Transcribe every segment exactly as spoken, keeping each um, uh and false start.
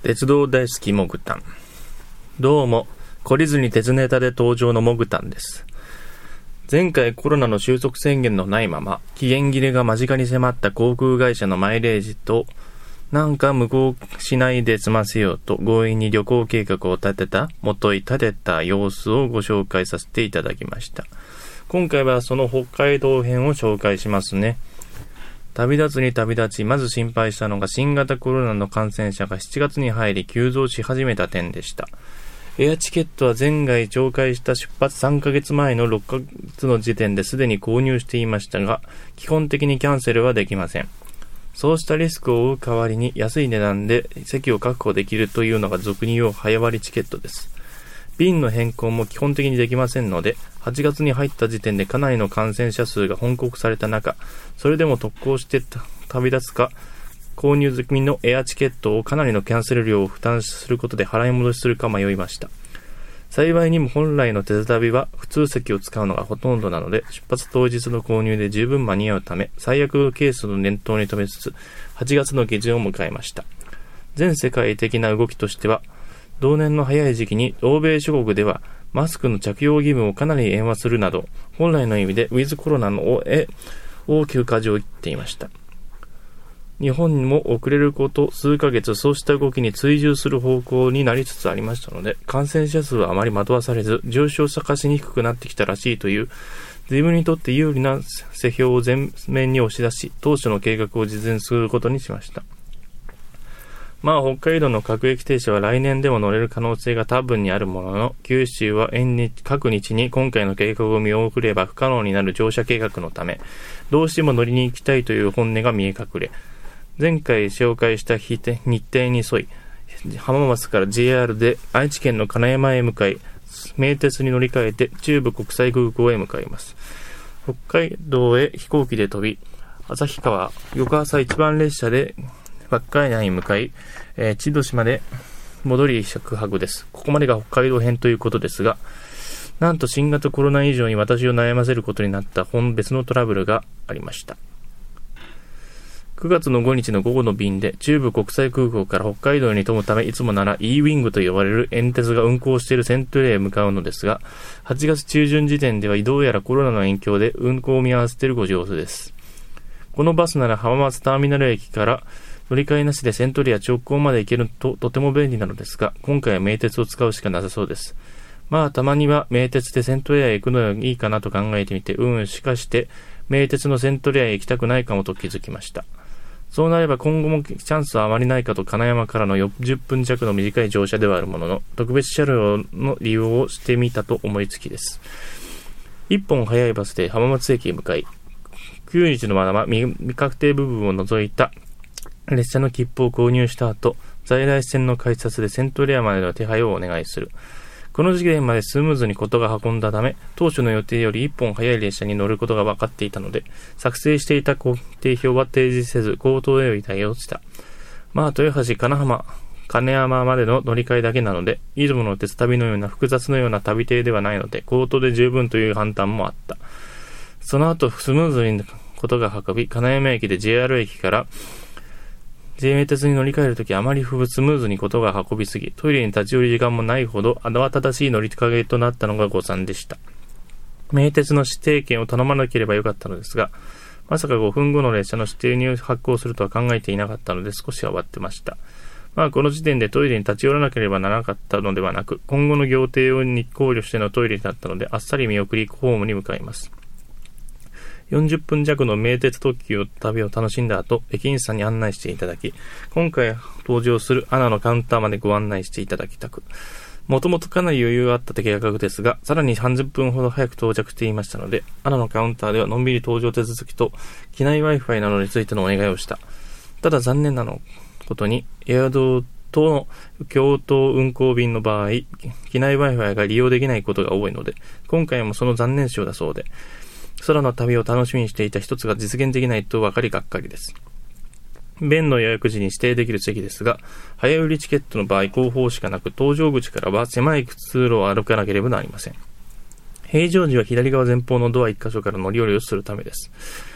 鉄道大好きモグタン。どうも、懲りずに鉄ネタで登場のモグタンです。前回コロナの収束宣言のないまま、期限切れが間近に迫った航空会社のマイレージと、なんか無効しないで済ませようと強引に旅行計画を立てた、もとい立てた様子をご紹介させていただきました。今回はその北海道編を紹介しますね。旅立つに旅立ち、まず心配したのが新型コロナの感染者がしちがつに入り急増し始めた点でした。エアチケットは前回紹介した出発さんかげつまえのろっかげつの時点ですでに購入していましたが、基本的にキャンセルはできません。そうしたリスクを負う代わりに安い値段で席を確保できるというのが俗に言う早割チケットです。便の変更も基本的にできませんので、はちがつに入った時点でかなりの感染者数が報告された中、それでも特攻して旅立つか、購入済みのエアチケットをかなりのキャンセル料を負担することで払い戻しするか迷いました。幸いにも本来の手旅は普通席を使うのがほとんどなので、出発当日の購入で十分間に合うため、最悪ケースの念頭に留めつつ、はちがつの下旬を迎えました。全世界的な動きとしては、同年の早い時期に欧米諸国ではマスクの着用義務をかなり緩和するなど、本来の意味でウィズコロナのへ大きく舵を切っていました。日本にも遅れること数ヶ月、そうした動きに追従する方向になりつつありましたので、感染者数はあまり惑わされず、上昇逆しにくくなってきたらしいという、自分にとって有利な世評を前面に押し出し、当初の計画を実現することにしました。まあ北海道の各駅停車は来年でも乗れる可能性が多分にあるものの、九州は縁日各日に今回の計画を見送れば不可能になる乗車計画のため、どうしても乗りに行きたいという本音が見え隠れ、前回紹介した日程に沿い、浜松から ジェイアール で愛知県の金山へ向かい、名鉄に乗り換えて中部国際空港へ向かいます。北海道へ飛行機で飛び、旭川、翌朝一番列車で稚内に向かい、えー、千歳まで戻り宿泊です。ここまでが北海道編ということですが、なんと新型コロナ以上に私を悩ませることになった本別のトラブルがありました。くがつのごにちの午後の便で中部国際空港から北海道に飛ぶため、いつもなら E ウィングと呼ばれるエン鉄が運行しているセントレーへ向かうのですが、はちがつ中旬時点ではどうやらコロナの影響で運行を見合わせているご様子です。このバスなら浜松ターミナル駅から乗り換えなしでセントレア直行まで行けるととても便利なのですが、今回は名鉄を使うしかなさそうです。まあたまには名鉄でセントレアへ行くのがいいかなと考えてみて、うんしかして名鉄のセントレアへ行きたくないかもと気づきました。そうなれば今後もチャンスはあまりないかと、金山からのよんじゅっぷん弱の短い乗車ではあるものの、特別車両の利用をしてみたと思いつきです。一本早いバスで浜松駅へ向かい、くにちのまま未確定部分を除いた列車の切符を購入した後、在来線の改札でセントレアまでの手配をお願いする。この時点までスムーズにことが運んだため、当初の予定より一本早い列車に乗ることが分かっていたので、作成していた工程表は提示せず、口頭へ対応した。まあ、豊橋、金浜、金山までの乗り換えだけなので、出雲の鉄旅のような複雑のような旅程ではないので、口頭で十分という判断もあった。その後、スムーズにことが運び、金山駅で ジェイアール 駅から、ジェイ 鉄に乗り換えるときあまりスムーズにことが運びすぎ、トイレに立ち寄り時間もないほど慌ただしい乗り換えとなったのが誤算でした。名鉄の指定券を頼まなければよかったのですが、まさかごふんごの列車の指定に発行するとは考えていなかったので少し慌てました。まあこの時点でトイレに立ち寄らなければならなかったのではなく、今後の行程を考慮してのトイレだったので、あっさり見送りホームに向かいます。よんじゅっぷん弱の名鉄特急を旅を楽しんだ後、駅員さんに案内していただき、今回登場するアナのカウンターまでご案内していただきたく、もともとかなり余裕があった計画ですが、さらにさんじゅっぷんほど早く到着していましたので、アナのカウンターではのんびり搭乗手続きと機内 Wi-Fi などについてのお願いをした。ただ残念なのことに、エアドーとの京都運行便の場合、機内 Wi-Fi が利用できないことが多いので、今回もその残念賞だそうで、空の旅を楽しみにしていた一つが実現できないと分かりがっかりです。便の予約時に指定できる席ですが、早売りチケットの場合後方しかなく、搭乗口からは狭い通路を歩かなければなりません。平常時は左側前方のドアいっ箇所から乗り降りをするためです。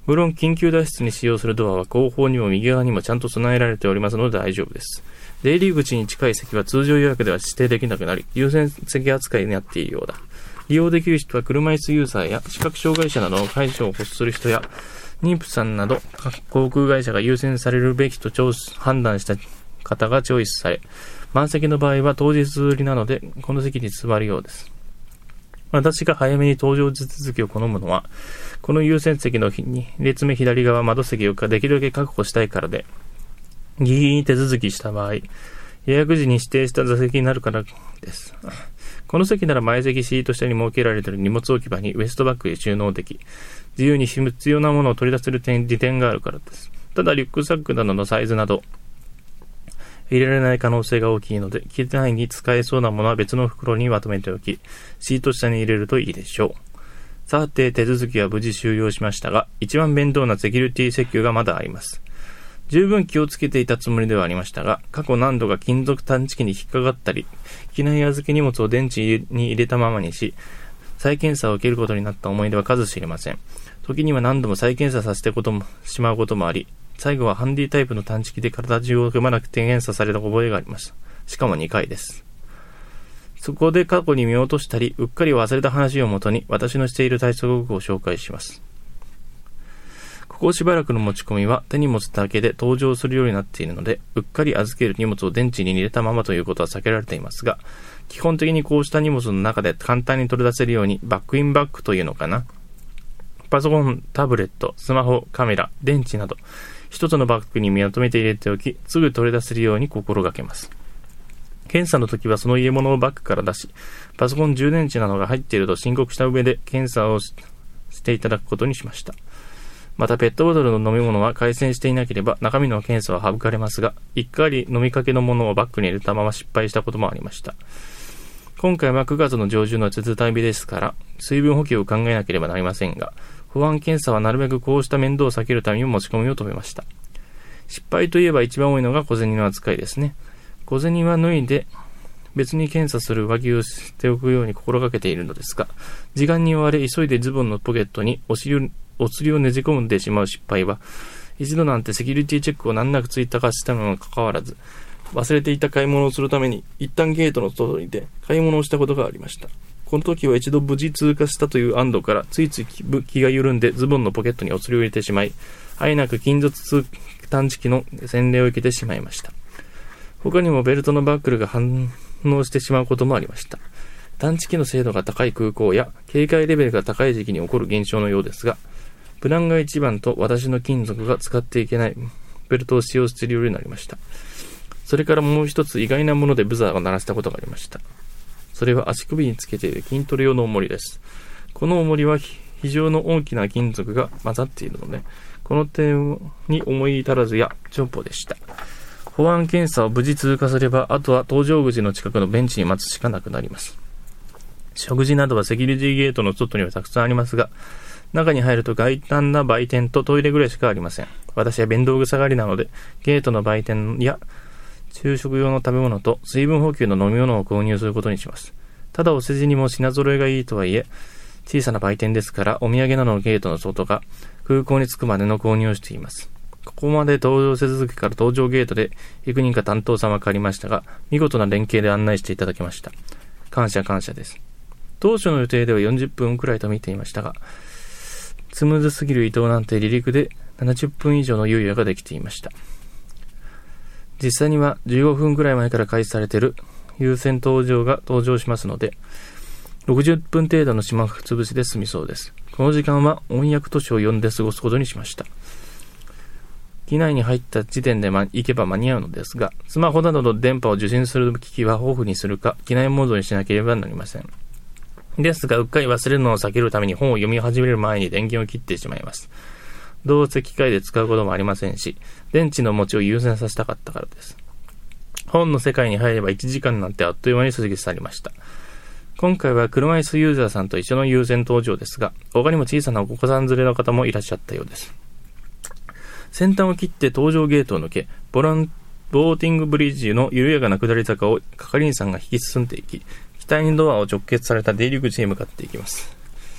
無論緊急脱出に使用するドアは後方にも右側にもちゃんと備えられておりますので大丈夫です。出入り口に近い席は通常予約では指定できなくなり、優先席扱いになっているようだ。利用できる人は車椅子ユーザーや視覚障害者などの介助を欲する人や妊婦さんなど航空会社が優先されるべきと判断した方がチョイスされ、満席の場合は当日売りなのでこの席に座るようです。私が早めに搭乗手続きを好むのは、この優先席のに列目左側窓席をできるだけ確保したいからで、ギリギリ手続きした場合、予約時に指定した座席になるからです。この席なら前席シート下に設けられている荷物置き場にウエストバッグへ収納でき、自由に必要なものを取り出せる点利点があるからです。ただリュックサックなどのサイズなど入れられない可能性が大きいので、機内に使えそうなものは別の袋にまとめておき、シート下に入れるといいでしょう。さて、手続きは無事終了しましたが、一番面倒なセキュリティ請求がまだあります。十分気をつけていたつもりではありましたが、過去何度か金属探知機に引っかかったり、機内預け荷物を電池に入れたままにし、再検査を受けることになった思い出は数知れません。時には何度も再検査させてこともしまうこともあり、最後はハンディタイプの探知機で体中をくまなく検査された覚えがあります。しかもにかいです。そこで過去に見落としたり、うっかり忘れた話をもとに、私のしている対策を紹介します。ここしばらくの持ち込みは手荷物だけで登場するようになっているので、うっかり預ける荷物を電池に入れたままということは避けられていますが、基本的にこうした荷物の中で簡単に取り出せるようにバックインバッグというのかな。パソコン、タブレット、スマホ、カメラ、電池など、一つのバッグにまとめて入れておき、すぐ取り出せるように心がけます。検査の時はその入れ物をバッグから出し、パソコン充電池などが入っていると申告した上で検査を し, していただくことにしました。またペットボトルの飲み物は回線していなければ中身の検査は省かれますが、一回飲みかけのものをバッグに入れたまま失敗したこともありました。今回はくがつの上旬の鉄旅ですから、水分補給を考えなければなりませんが、保安検査はなるべくこうした面倒を避けるために持ち込みを止めました。失敗といえば一番多いのが小銭の扱いですね。小銭は脱いで別に検査する上着をしておくように心がけているのですが、時間に追われ急いでズボンのポケットにお尻を、お釣りをねじ込んでしまう失敗は、一度なんてセキュリティチェックを難なく追加化したのにもかかわらず、忘れていた買い物をするために一旦ゲートの外に出買い物をしたことがありました。この時は一度無事通過したという安堵からついつい気が緩んでズボンのポケットにお釣りを入れてしまい、あえなく金属探知機の洗礼を受けてしまいました。他にもベルトのバックルが反応してしまうこともありました。探知機の精度が高い空港や警戒レベルが高い時期に起こる現象のようですが、プランが一番と私の金属が使っていけないベルトを使用しているようになりました。それからもう一つ意外なものでブザーを鳴らしたことがありました。それは足首につけている筋トレ用の重りです。この重りは非常の大きな金属が混ざっているので、この点に思い至らずや重宝でした。保安検査を無事通過すれば、あとは搭乗口の近くのベンチに待つしかなくなります。食事などはセキュリティゲートの外にはたくさんありますが、中に入ると外端な売店とトイレぐらいしかありません。私は便道具下がりなので、ゲートの売店や昼食用の食べ物と水分補給の飲み物を購入することにします。ただお世辞にも品揃えがいいとはいえ、小さな売店ですからお土産などのゲートの外が空港に着くまでの購入をしています。ここまで搭乗手続きから搭乗ゲートで幾人か担当様が変わりましたが、見事な連携で案内していただきました。感謝感謝です。当初の予定ではよんじゅっぷんくらいと見ていましたが、スムーズすぎる移動なんて離陸でななじゅっぷん以上の猶予ができていました。実際にはじゅうごふんくらい前から開始されている優先搭乗が登場しますので、ろくじゅっぷん程度の島つぶしで済みそうです。この時間は音訳図書を読んで過ごすことにしました。機内に入った時点で、ま、行けば間に合うのですが、スマホなどの電波を受信する機器はオフにするか、機内モードにしなければなりません。ですが、うっかり忘れるのを避けるために本を読み始める前に電源を切ってしまいます。どうせ機械で使うこともありませんし、電池の持ちを優先させたかったからです。本の世界に入ればいちじかんなんてあっという間に過ぎ去りました。今回は車椅子ユーザーさんと一緒の優先搭乗ですが、他にも小さなお子さん連れの方もいらっしゃったようです。先端を切って搭乗ゲートを抜け、ボラン、ボーティングブリッジの緩やかな下り坂を係員さんが引き進んでいき、機体にドアを直結された出入り口へ向かっていきます。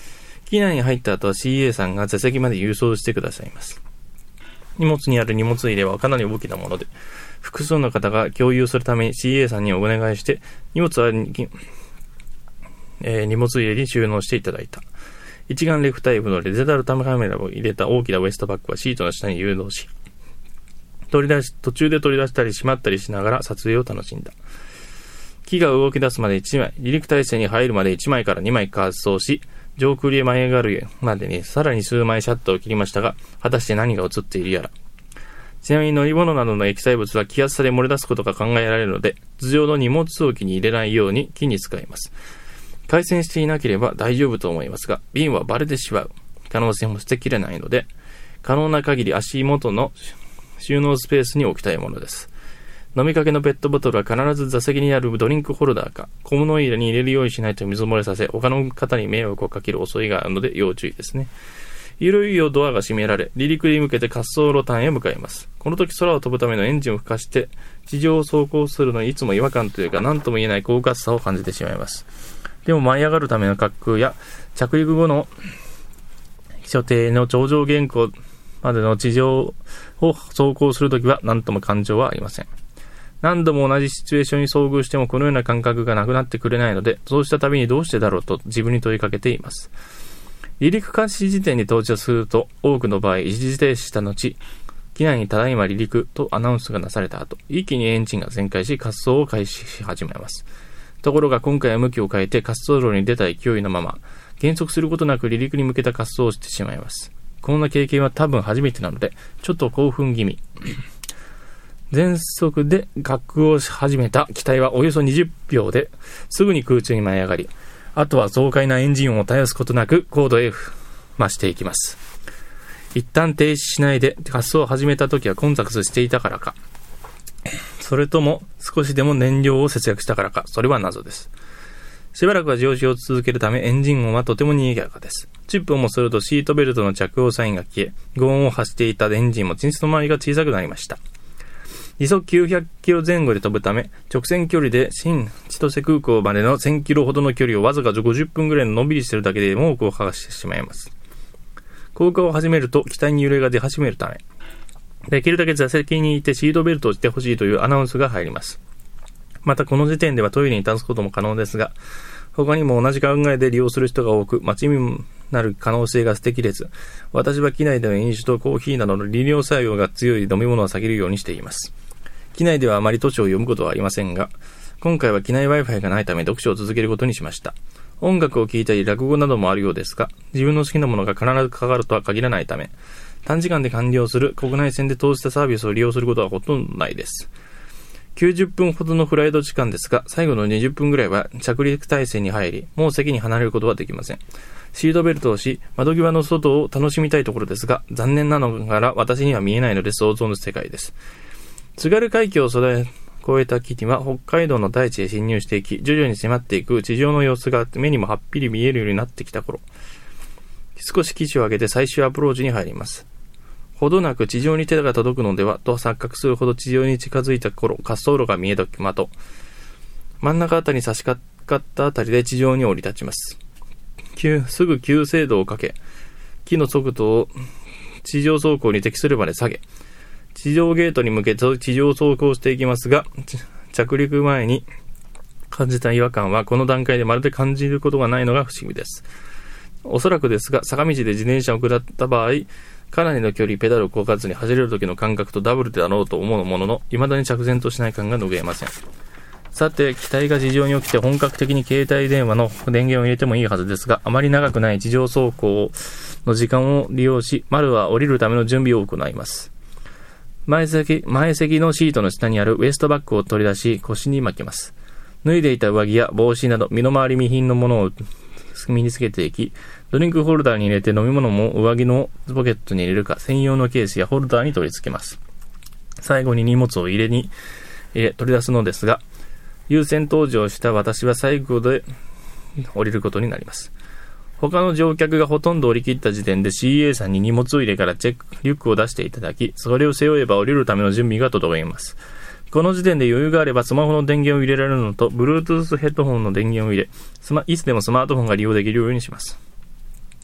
機内に入った後は シーエー さんが座席まで郵送してくださいます。荷物にある荷物入れはかなり大きなもので、複数の方が共有するために シーエー さんにお願いして、荷物は、えー、荷物入れに収納していただいた。一眼レフタイプのデジタルカメラを入れた大きなウエストバッグはシートの下に誘導し、取り出し、途中で取り出したりしまったりしながら撮影を楽しんだ。機が動き出すまでいちまい、離陸態勢に入るまでいちまいからにまい滑走し、上空へ舞い上がるまでにさらに数枚シャッターを切りましたが、果たして何が映っているやら。ちなみに乗り物などの液体物は気圧差で漏れ出すことが考えられるので、頭上の荷物置きに入れないように木に使います。回線していなければ大丈夫と思いますが、瓶はバレてしまう可能性も捨てきれないので、可能な限り足元の収納スペースに置きたいものです。飲みかけのペットボトルは必ず座席にあるドリンクホルダーか小物入れに入れるようにしないと水漏れさせ、他の方に迷惑をかける恐れがあるので要注意ですね。いよいよドアが閉められ、離陸に向けて滑走路端へ向かいます。この時空を飛ぶためのエンジンを吹かして地上を走行するのにいつも違和感というか何とも言えない狡猾さを感じてしまいます。でも舞い上がるための滑空や着陸後の所定の頂上原稿までの地上を走行するときは何とも感情はありません。何度も同じシチュエーションに遭遇してもこのような感覚がなくなってくれないので、そうしたたびにどうしてだろうと自分に問いかけています。離陸開始時点に到着すると、多くの場合一時停止した後、機内にただいま離陸とアナウンスがなされた後、一気にエンジンが全開し滑走を開始し始めます。ところが今回は向きを変えて滑走路に出た勢いのまま、減速することなく離陸に向けた滑走をしてしまいます。こんな経験は多分初めてなので、ちょっと興奮気味。全速で滑空をし始めた機体はおよそにじゅっぴょうですぐに空中に舞い上がり、あとは爽快なエンジン音を絶やすことなく高度へ増していきます。一旦停止しないで滑走を始めた時は混雑していたからか、それとも少しでも燃料を節約したからか、それは謎です。しばらくは上昇を続けるためエンジン音はとても賑やかです。じゅっぷんもするとシートベルトの着用サインが消え、轟音を発していたエンジンもいつの間にか小さくなりました。時速きゅうひゃくキロ前後で飛ぶため、直線距離で新千歳空港までのせんキロほどの距離をわずかごじゅっぷんぐらいののんびりしているだけで猛虎を剥がしてしまいます。降下を始めると機体に揺れが出始めるため、できるだけ座席にいてシートベルトをしてほしいというアナウンスが入ります。またこの時点ではトイレに立つことも可能ですが、他にも同じ考えで利用する人が多く、待ちになる可能性が捨てきれず、私は機内での飲酒とコーヒーなどの利尿作用が強い飲み物を避けるようにしています。機内ではあまり図書を読むことはありませんが、今回は機内 Wi-Fi がないため読書を続けることにしました。音楽を聴いたり落語などもあるようですが、自分の好きなものが必ずかかるとは限らないため、短時間で完了する国内線で通したサービスを利用することはほとんどないです。きゅうじゅっぷんほどのフライト時間ですが、最後のにじゅっぷんぐらいは着陸態勢に入り、もう席に離れることはできません。シートベルトをし、窓際の外を楽しみたいところですが、残念なのがら私には見えないので想像の世界です。津軽海峡を越えた機には北海道の大地へ侵入していき、徐々に迫っていく地上の様子が目にもはっきり見えるようになってきた頃、少し機種を上げて最終アプローチに入ります。ほどなく地上に手が届くのではと錯覚するほど地上に近づいた頃、滑走路が見えたまと、真ん中あたりに差し掛かったあたりで地上に降り立ちます。すぐ急制度をかけ、機の速度を地上走行に適するまで下げ、地上ゲートに向けて地上走行していきますが、着陸前に感じた違和感はこの段階でまるで感じることがないのが不思議です。おそらくですが、坂道で自転車を下った場合、かなりの距離ペダルをこがずに走れる時の感覚とダブルだろうと思うものの、未だに着然としない感が拭えません。さて、機体が地上に起きて本格的に携帯電話の電源を入れてもいいはずですが、あまり長くない地上走行の時間を利用し、丸は降りるための準備を行います。前席、前席のシートの下にあるウエストバッグを取り出し腰に巻きます。脱いでいた上着や帽子など身の回り未品のものを身につけていき、ドリンクホルダーに入れて飲み物も上着のポケットに入れるか専用のケースやホルダーに取り付けます。最後に荷物を入れに入れ取り出すのですが、優先登場した私は最後で降りることになります。他の乗客がほとんど降り切った時点で シーエー さんに荷物入れからチェック、リュックを出していただき、それを背負えば降りるための準備が整います。この時点で余裕があればスマホの電源を入れられるのと、Bluetooth ヘッドホンの電源を入れ、スマいつでもスマートフォンが利用できるようにします。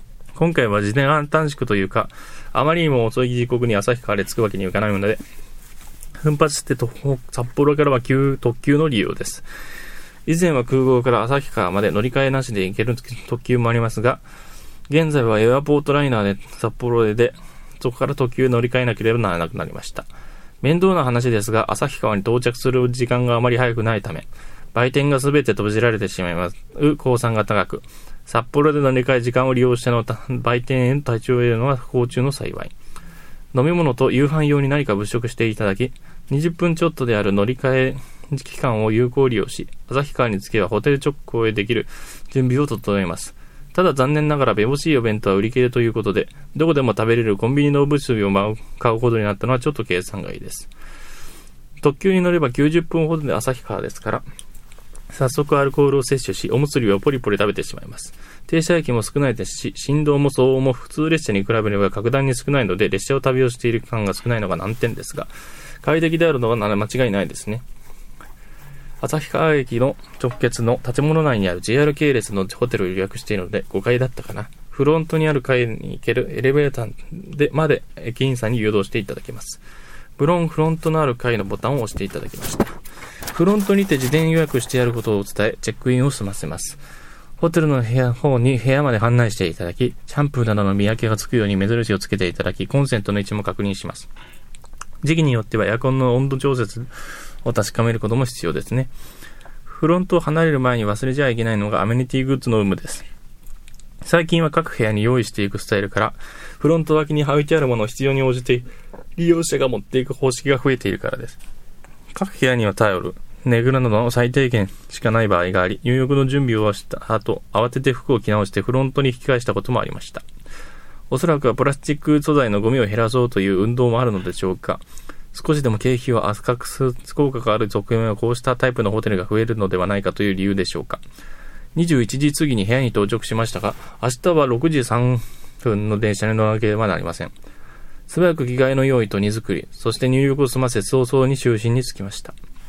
今回は時間短縮というか、あまりにも遅い時刻に旭川で着くわけにはいかないので、奮発してと札幌からは急特急の利用です。以前は空港から旭川まで乗り換えなしで行ける特急もありますが、現在はエアポートライナーで札幌でで、そこから特急乗り換えなければならなくなりました。面倒な話ですが、旭川に到着する時間があまり早くないため、売店がすべて閉じられてしまいます。公算が高く、札幌で乗り換え時間を利用しての売店への立ち寄れるのは不幸中の幸い。飲み物と夕飯用に何か物色していただき、にじゅっぷんちょっとである乗り換え期間を有効利用し、旭川に着けばホテル直行へできる準備を整えます。ただ残念ながらめぼしいお弁当は売り切れということで、どこでも食べれるコンビニの物資を買うことになったのはちょっと計算外です。特急に乗ればきゅうじゅっぷんほどで旭川ですから、早速アルコールを摂取し、おむすびをポリポリ食べてしまいます。停車駅も少ないですし、振動も騒音も普通列車に比べれば格段に少ないので、列車を旅をしている感が少ないのが難点ですが、快適であるのは間違いないですね。旭川駅の直結の建物内にある ジェイアール 系列のホテルを予約しているので、ごかいだったかな。フロントにある階に行けるエレベーターでまで駅員さんに誘導していただきます。無論フロントのある階のボタンを押していただきました。フロントにて事前予約してやることを伝え、チェックインを済ませます。ホテルの部屋方に部屋まで案内していただき、シャンプーなどの見分けがつくように目印をつけていただき、コンセントの位置も確認します。時期によってはエアコンの温度調節を確かめることも必要ですね。フロントを離れる前に忘れちゃいけないのがアメニティグッズの有無です。最近は各部屋に用意していくスタイルから、フロント脇に置いてあるものを必要に応じて利用者が持っていく方式が増えているからです。各部屋にはタオル、寝ぐらなどの最低限しかない場合があり、入浴の準備をした後、慌てて服を着直してフロントに引き返したこともありました。おそらくはプラスチック素材のゴミを減らそうという運動もあるのでしょうか。少しでも経費を圧迫する効果がある側面はこうしたタイプのホテルが増えるのではないかという理由でしょうか。にじゅういちじ過ぎに部屋に到着しましたが、明日はろくじさんぷんの電車に乗らなければなりません。素早く着替えの用意と荷造り、そして入浴を済ませ早々に就寝に着きました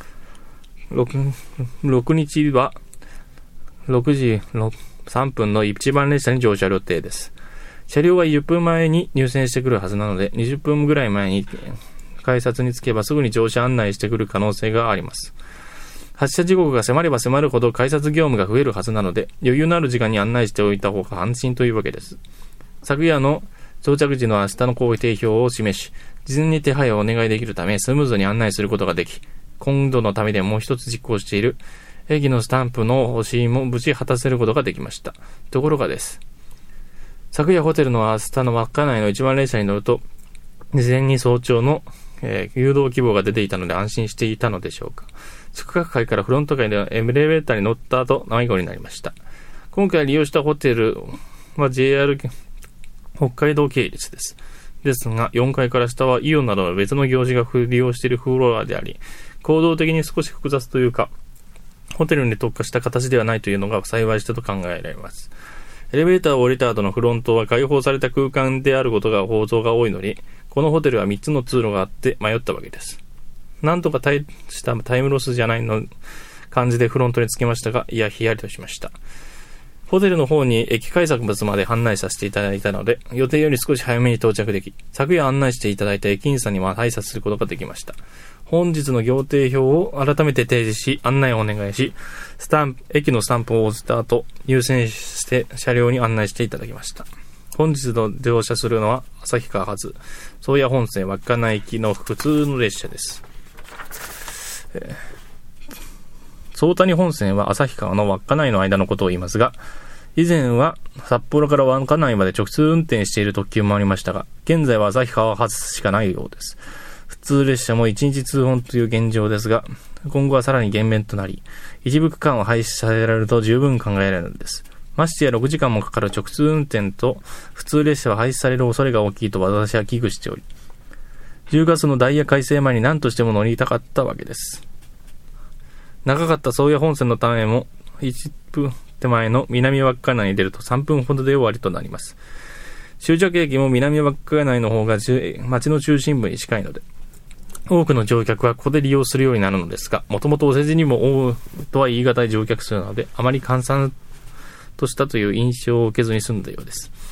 。6, ろくにちはろくじさんぷんの一番列車に乗車予定です。車両はじゅっぷんまえに入線してくるはずなので、にじゅっぷんぐらい前に改札に着けばすぐに乗車案内してくる可能性があります。発車時刻が迫れば迫るほど改札業務が増えるはずなので、余裕のある時間に案内しておいた方が安心というわけです。昨夜の到着時の明日の工程表を示し、事前に手配をお願いできるため、スムーズに案内することができ、今度のためでもう一つ実行している駅のスタンプの欲しいも無事果たせることができました。ところがです。昨夜ホテルの明日の稚内の一番列車に乗ると、事前に早朝の、えー、誘導希望が出ていたので安心していたのでしょうか。宿泊会からフロント階でエレベーターに乗った後、迷子になりました。今回利用したホテルは ジェイアール 北海道系列です。ですが、よんかいから下はイオンなどの別の業種が利用しているフロアであり、行動的に少し複雑というか、ホテルに特化した形ではないというのが幸いしたと考えられます。エレベーターを降りた後のフロントは開放された空間であることが放送が多いのに、このホテルはみっつの通路があって迷ったわけです。なんとか大したタイムロスじゃないの感じでフロントに着きましたが、いや、ヒヤリとしました。ホテルの方に駅改札物まで案内させていただいたので、予定より少し早めに到着でき、昨夜案内していただいた駅員さんにも挨拶することができました。本日の行程表を改めて提示し、案内をお願いし、スタンプ、駅のスタンプを押した後、優先して車両に案内していただきました。本日の乗車するのは、旭川発、宗谷本線稚内行きの普通の列車です。えー、宗谷本線は旭川の稚内の間のことを言いますが、以前は札幌から稚内まで直通運転している特急もありましたが、現在は旭川発しかないようです。普通列車もいちにち通本という現状ですが、今後はさらに減便となり、一部区間を廃止させられると十分考えられるのです。ましてやろくじかんもかかる直通運転と普通列車は廃止される恐れが大きいと私は危惧しており、じゅうがつのダイヤ改正前に何としても乗りたかったわけです。長かった宗谷本線のためもいっぷん手前の南稚内に出るとさんぷんほどで終わりとなります。終着駅も南稚内の方が町の中心部に近いので、多くの乗客はここで利用するようになるのですが、もともとお世辞にも多いとは言い難い乗客数なので、あまり閑散としたという印象を受けずに済んだようです。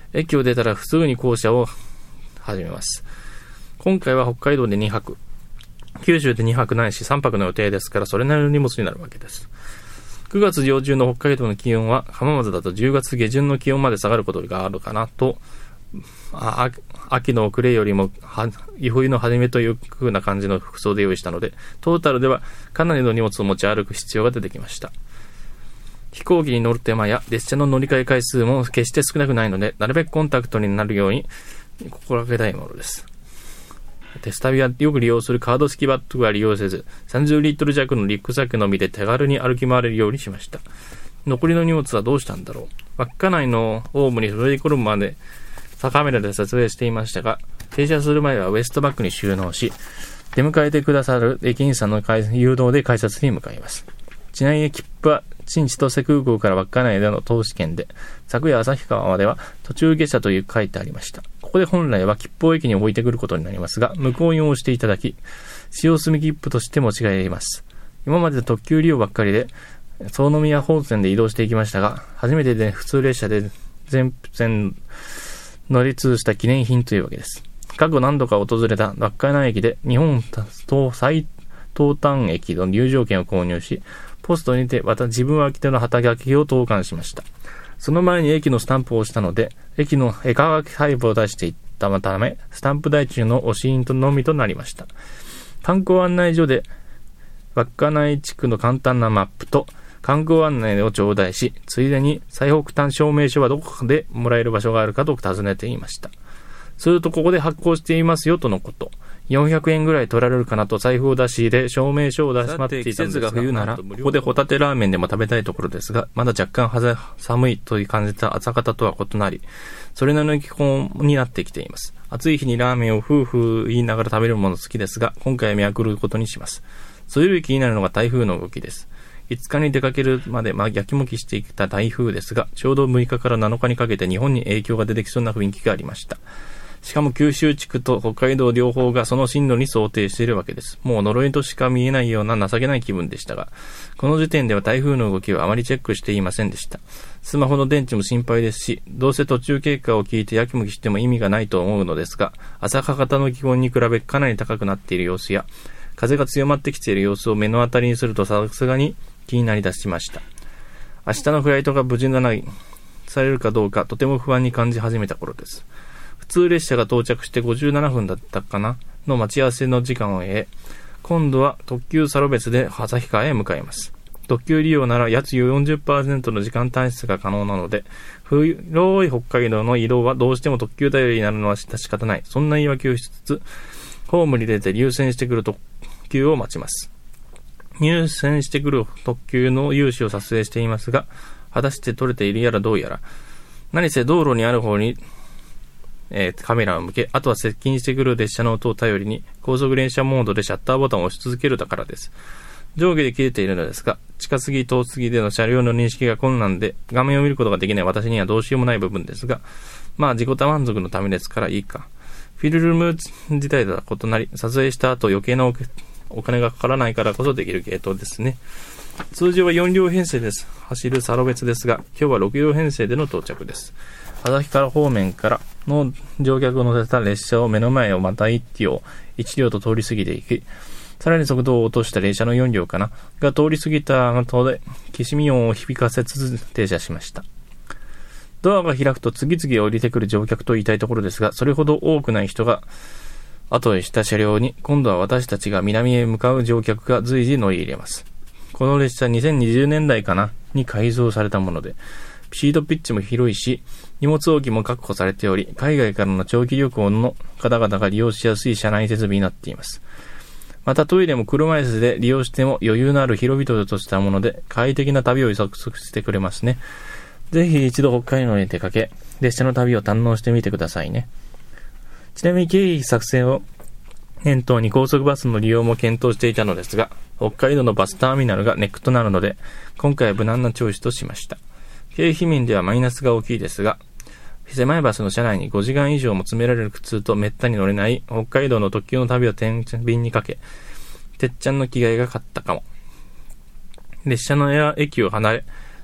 駅を出たらすぐに降車を始めます。今回は北海道でにはく、九州でにはくないしさんぱくの予定ですから、それなりの荷物になるわけです。くがつ上旬の北海道の気温は浜松だとじゅうがつ下旬の気温まで下がることがあるかなと、あ秋の暮れよりも冬の初めという風な感じの服装で用意したので、トータルではかなりの荷物を持ち歩く必要が出てきました。飛行機に乗る手間や列車の乗り換え回数も決して少なくないので、なるべくコンタクトになるように心がけたいものです。テス旅はよく利用するカード付きバッグは利用せず、さんじゅうリットル弱のリュックサックのみで手軽に歩き回れるようにしました。残りの荷物はどうしたんだろう。稚内のホームにそれで来るまでカメラで撮影していましたが、停車する前はウエストバッグに収納し、出迎えてくださる駅員さんの誘導で改札に向かいます。ちなみに切符は新千歳空港から稚内での投資券で、昨夜旭川までは途中下車という書いてありました。ここで本来は切符を駅に置いてくることになりますが、無効に押していただき、使用済み切符として持ち帰ります。今まで特急利用ばっかりで、総宮本線で移動していきましたが、初めてで普通列車で全線乗り通した記念品というわけです。過去何度か訪れた稚内駅で日本最東端駅の入場券を購入し、ポストにてまた自分は空き手の旗書きを投函しました。その前に駅のスタンプを押したので、駅の絵はがき配布を出していったため、スタンプ台中の押し印とのみとなりました。観光案内所で稚内地区の簡単なマップと観光案内を頂戴し、ついでに最北端証明書はどこでもらえる場所があるかと尋ねていました。するとここで発行していますよとのこと。よんひゃくえんぐらい取られるかなと財布を出しで証明書を出し待っていたんですが、季節が冬ならここでホタテラーメンでも食べたいところですが、まだ若干寒いと感じた朝方とは異なり、それなりの気候になってきています。暑い日にラーメンを夫婦言いながら食べるもの好きですが、今回は見送ることにします。それより気になるのが台風の動きです。いつかに出かけるまで、まあ、やきもきしていた台風ですが、ちょうどむいかからなのかにかけて日本に影響が出てきそうな雰囲気がありました。しかも九州地区と北海道両方がその進路に想定しているわけです。もう呪いとしか見えないような情けない気分でしたが、この時点では台風の動きはあまりチェックしていませんでした。スマホの電池も心配ですし、どうせ途中経過を聞いてやきもきしても意味がないと思うのですが、朝方の気温に比べかなり高くなっている様子や、風が強まってきている様子を目の当たりにするとさすがに気になりだしました。明日のフライトが無事なないされるかどうかとても不安に感じ始めた頃です。普通列車が到着してごじゅうななふんだったかなの待ち合わせの時間を得、今度は特急サロベツで旭川へ向かいます。特急利用なら約 よんじゅっパーセント の時間短出が可能なので、広い北海道の移動はどうしても特急頼りになるのは仕方ない。そんな言い訳をしつつ、ホームに出て優先してくる特急を待ちます。入線してくる特急の融資を撮影していますが、果たして撮れているやらどうやら、何せ道路にある方にえー、カメラを向け、あとは接近してくる列車の音を頼りに高速連射モードでシャッターボタンを押し続けるだからです。上下で切れているのですが、近すぎ遠すぎでの車両の認識が困難で画面を見ることができない私にはどうしようもない部分ですが、まあ自己満足のためですからいいか。フィルム自体とは異なり、撮影した後余計なお金がかからないからこそできる系統ですね。通常はよんりょう編成です走るサロベツですが、今日はろくりょう編成での到着です。旭川方面からの乗客を乗せた列車を目の前をまたいちりょう、いちりょうと通り過ぎていき、さらに速度を落とした列車のよんりょうかなが通り過ぎた後で、きしみ音を響かせつつ停車しました。ドアが開くと次々降りてくる乗客と言いたいところですが、それほど多くない人が後へした車両に、今度は私たちが南へ向かう乗客が随時乗り入れます。この列車にせんにじゅうねんだいかなに改造されたもので、シートピッチも広いし、荷物置きも確保されており、海外からの長期旅行の方々が利用しやすい車内設備になっています。またトイレも車椅子で利用しても余裕のある広々としたもので、快適な旅を約束してくれますね。ぜひ一度北海道に出かけ、列車の旅を堪能してみてくださいね。ちなみに経費作成を念頭に高速バスの利用も検討していたのですが、北海道のバスターミナルがネックとなるので、今回は無難なチョイスとしました。経費面ではマイナスが大きいですが、狭いバスの車内にごじかん以上も詰められる苦痛とめったに乗れない北海道の特急の旅を天秤にかけ、てっちゃんの着替えが勝ったかも。列車の駅を離れ、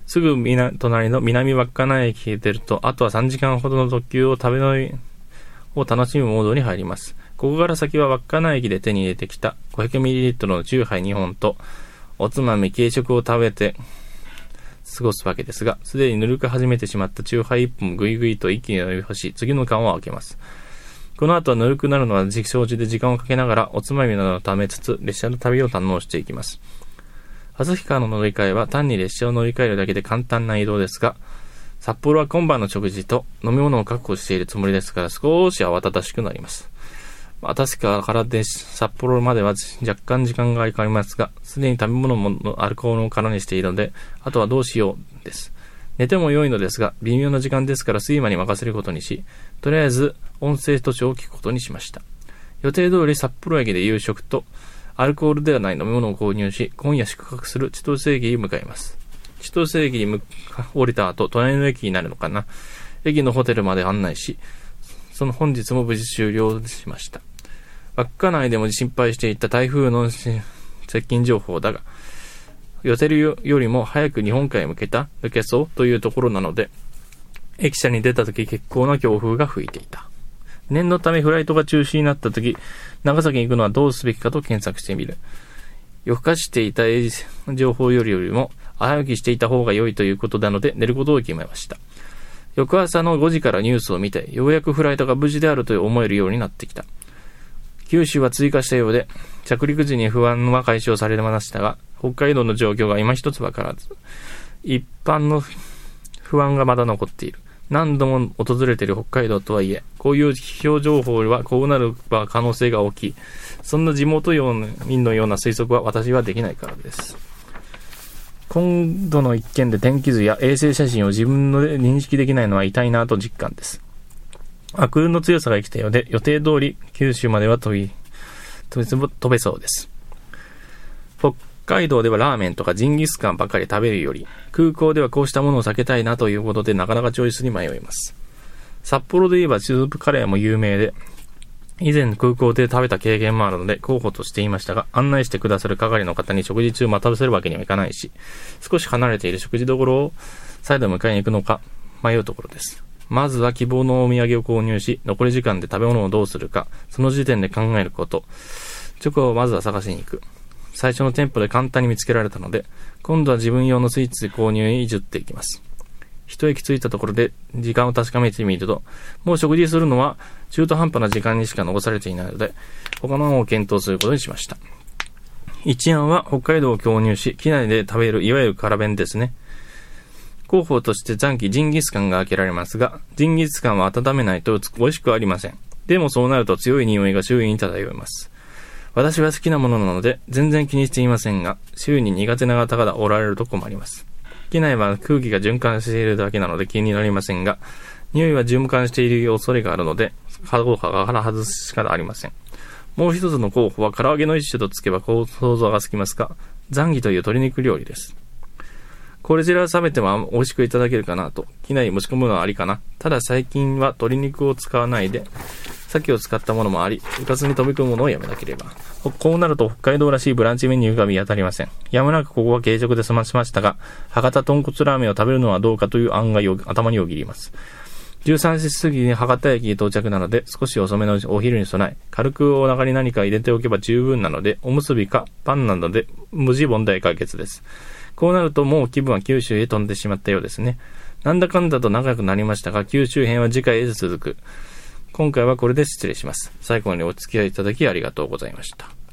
すぐ隣の南稚内駅へ出ると、あとはさんじかんほどの特急を食べ乗りを楽しむモードに入ります。ここから先は稚内駅で手に入れてきた ごひゃくミリリットル のチューハイにほんと、おつまみ軽食を食べて過ごすわけですが、すでにぬるく始めてしまったチューハイいっぽんぐいぐいと一気に飲み干し、次の缶を開けます。この後はぬるくなるのは承知で時間をかけながらおつまみなどを食べつつ列車の旅を堪能していきます。旭川の乗り換えは単に列車を乗り換えるだけで簡単な移動ですが、札幌は今晩の食事と飲み物を確保しているつもりですから少し慌ただしくなります。旭川からで札幌までは若干時間がかかりますが、すでに食べ物もアルコールを空にしているので、あとはどうしようです。寝ても良いのですが、微妙な時間ですから睡魔に任せることにし、とりあえず音声図書を聞くことにしました。予定通り札幌駅で夕食とアルコールではない飲み物を購入し、今夜宿泊する千歳駅に向かいます。千歳駅に降りた後、隣の駅になるのかな。駅のホテルまで案内し、その本日も無事終了しました。稚内でも心配していた台風の接近情報だが、予定よりも早く日本海へ向けた抜けそうというところなので、駅舎に出た時結構な強風が吹いていた。念のためフライトが中止になった時、長崎に行くのはどうすべきかと検索してみる。夜更かしていた情報よりよりも早起きしていた方が良いということなので寝ることを決めました。翌朝のごじからニュースを見て、ようやくフライトが無事であると思えるようになってきた。九州は追加したようで、着陸時に不安は解消されましたが、北海道の状況が今一つわからず、一般の不安がまだ残っている。何度も訪れている北海道とはいえ、こういう気象情報はこうなる可能性が大きい。そんな地元民のような推測は私はできないからです。今度の一件で天気図や衛星写真を自分の認識できないのは痛いなと実感です。悪運の強さが生きたようで、予定通り九州までは飛び、飛べそうです。北海道ではラーメンとかジンギスカンばかり食べるより、空港ではこうしたものを避けたいなということでなかなかチョイスに迷います。札幌で言えばスープカレーも有名で、以前空港で食べた経験もあるので候補としていましたが、案内してくださる係の方に食事中待たせるわけにはいかないし、少し離れている食事どころを再度迎えに行くのか迷うところです。まずは希望のお土産を購入し、残り時間で食べ物をどうするか、その時点で考えること。チョコをまずは探しに行く。最初の店舗で簡単に見つけられたので、今度は自分用のスイーツ購入に移っていきます。一駅着いたところで時間を確かめてみると、もう食事するのは中途半端な時間にしか残されていないので、他のものを検討することにしました。一案は北海道を購入し、機内で食べるいわゆる辛弁ですね。候補として残機ジンギスカンが開けられますが、ジンギスカンは温めないと美味しくありません。でもそうなると強い匂いが周囲に漂います。私は好きなものなので全然気にしていませんが、周囲に苦手な方がおられると困ります。機内は空気が循環しているだけなので気になりませんが、匂いは循環している恐れがあるので、候補が外すしかありません。もう一つの候補は唐揚げの一種とつけば想像がつきますが、ザンギという鶏肉料理です。これちら冷めても美味しくいただけるかなと、機内に持ち込むのはありかな。ただ最近は鶏肉を使わないで、鮭を使ったものもあり、うかつに飛び込むものをやめなければ。こうなると北海道らしいブランチメニューが見当たりません。やむなくここは軽食で済ましましたが、博多豚骨ラーメンを食べるのはどうかという案が頭によぎります。じゅうさんじ過ぎに博多駅に到着なので、少し遅めのお昼に備え、軽くお腹に何か入れておけば十分なので、おむすびかパンなどで無事問題解決です。こうなるともう気分は九州へ飛んでしまったようですね。なんだかんだと長くなりましたが、九州編は次回へ続く。今回はこれで失礼します。最後までお付き合いいただきありがとうございました。